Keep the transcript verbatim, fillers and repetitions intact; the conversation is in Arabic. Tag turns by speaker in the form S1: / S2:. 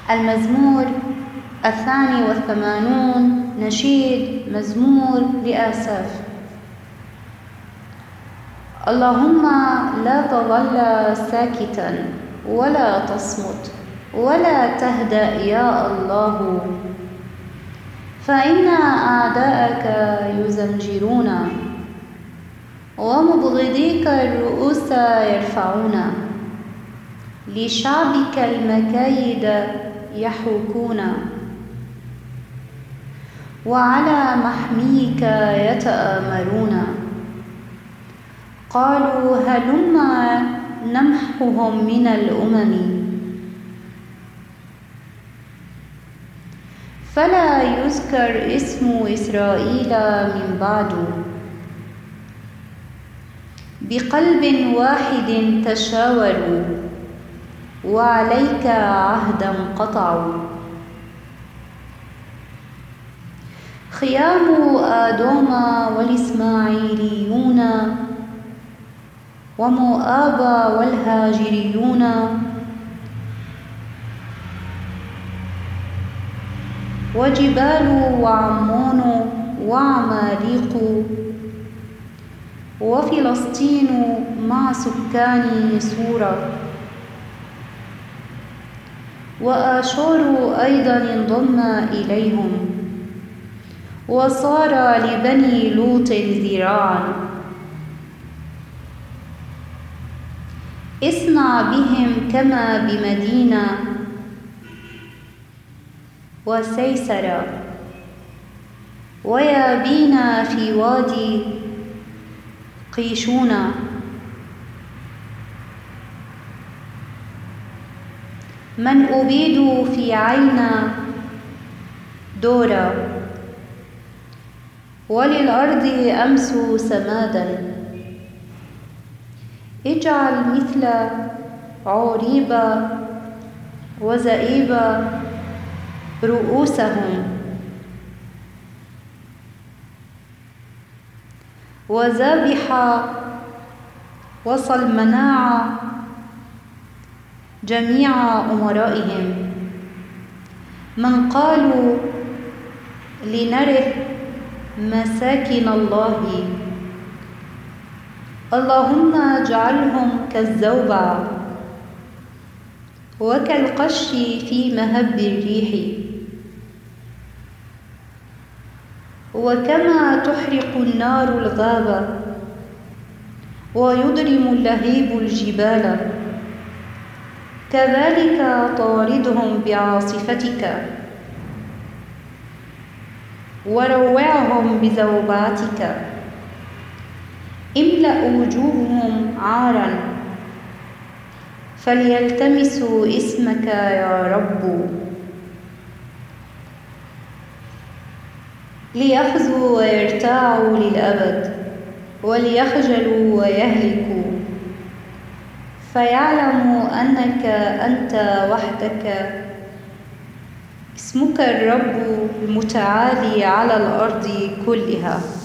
S1: المزمور الثاني والثمانون، نشيد مزمور لآساف. اللهم لا تظل ساكتا ولا تصمت ولا تهدأ يا الله، فإن أعداءك يزمجرون ومبغضيك الرؤوس يرفعون، لشعبك المكايد يحوكون، وعلى محميك يتآمرون. قالوا هلما نمحهم من الأمم، فلا يذكر اسم إسرائيل من بعد. بقلب واحد تشاوروا، وعليك عهدا قطعوا. خيام آدوم والإسماعيليون ومؤاب والهاجريون، وجبال وعمون وعماليق، وفلسطين مع سكان سورة، وآشور أيضا انضم إليهم، وصار لبني لوط ذراعا. اصنع بهم كما بمدينة وسيسرة، ويابين في وادي قيشون. من أبيد في عين دورة، وللأرض أمسوا سمادا. اجعل مثل عريبة وزئيبة رؤوسهم، وذابحة وصلمناع جميع أمرائهم. من قالوا لنرث مساكن الله، اللهم اجعلهم كالزوبع وكالقش في مهب الريح. وكما تحرق النار الغابة ويضرم اللهيب الجبال، كذلك طاردهم بعاصفتك وروعهم بزوبعتك. املأ وجوههم عارا، فليلتمسوا اسمك يا رب. ليخزوا ويرتاعوا للأبد، وليخجلوا ويهلكوا، فيعلموا أنك أنت وحدك اسمك الرب المتعالي على الأرض كلها.